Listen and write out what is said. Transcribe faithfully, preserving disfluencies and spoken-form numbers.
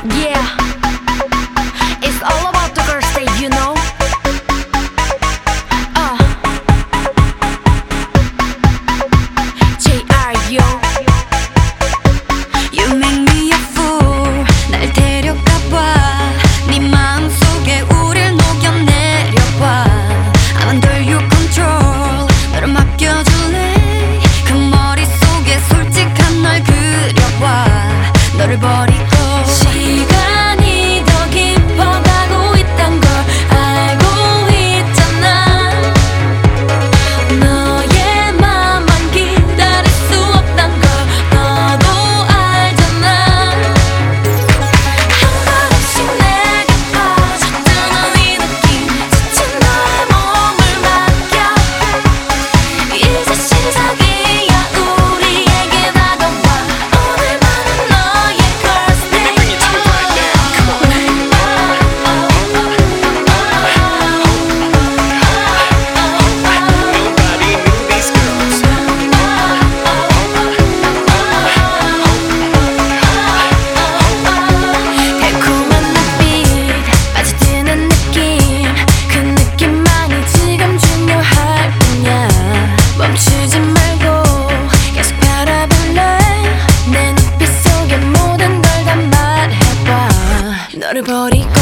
Yeah, it's all about the girls that you know. Uh, J R yo. You make me a fool. 날 데려가봐. 네 마음속에 우릴 녹여내려봐. I'm under your control. 너를 맡겨줄래? 그 머릿속에 솔직한 널 그려봐. 너를 버리고 시간이 더 깊어가고 있단 걸 알고 있잖아. 너의 맘만 기다릴 수 없단 걸 너도 알잖아. 한 걸음씩 내게 빠져드는 이 느낌, 지친 너의 몸을 맡겨. 이제 시작이야. 우리에게 다가와. 오늘만은 너의 Girls' Day. 달콤한 눈빛, 빠져드는 느낌, 그 느낌만이 지금 중요할 뿐이야. 멈추지 말고 계속 바라볼래? 내 눈빛 속에 모든 걸 다 말해봐. 너를 버리고